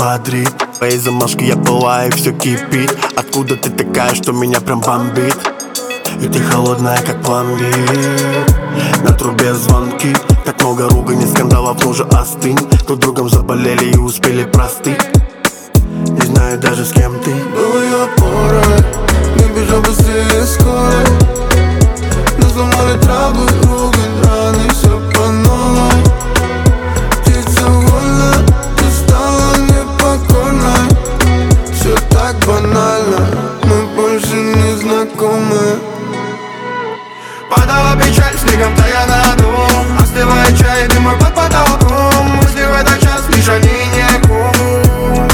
бодрит. Твоей замашки я пылаю, и все кипит. Откуда ты такая, что меня прям бомбит? И ты холодная, как пломбир. На трубе звонки. Так много ругани, скандалов, ну же остынь. Друг другом заболели и успели простыть. Не знаю даже, с кем ты. Был ее опорой, не бежал быстрее скорой. Нас сломали травы, ругань, раны, все по новой. Птица вольна, ты стала непокорной. Все так банально, мы больше не знакомы. Падала печаль, снегом тая на дом. Остывает чай, дым под потолком. Мысли в этот час лишь они не кум.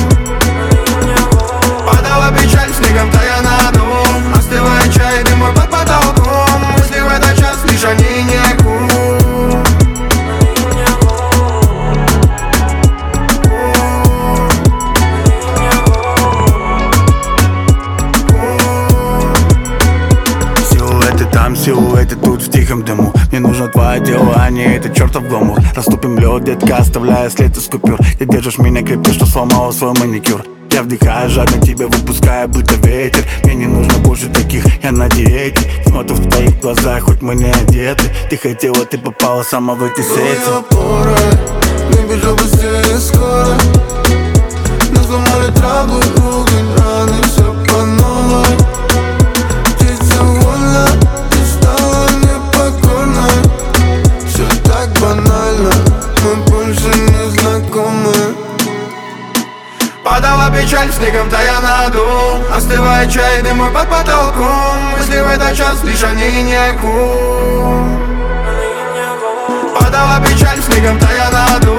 Падала печаль, снегом тая на дом. Остывает чай, дым под потолком. Мысли в этот час лишь они не кум. Силуэты тут в тихом дыму. Мне нужно твое тело, а не этот чертов гламур. Растопим лед, детка, оставляя след из купюр. Ты держишь меня крепко, что сломала свой маникюр. Я вдыхаю жадно тебя, выпуская будто ветер. Мне не нужно больше таких, я на диете. Смотрю в твоих глазах, хоть мы не одеты. Ты хотела, ты попала сама в эти сети. Был опорой, не бежал быстрее скоро. Нас сломали травы, ругань, раны, все по новой. Птица вольна, ты стала непокорной. Все так банально, мы больше не знакомы. Падала печаль, снегом тая на дом. Остывает чай, дым под потолком. Мысли в этот час лишь они не кум. Падала печаль, снегом тая на дом.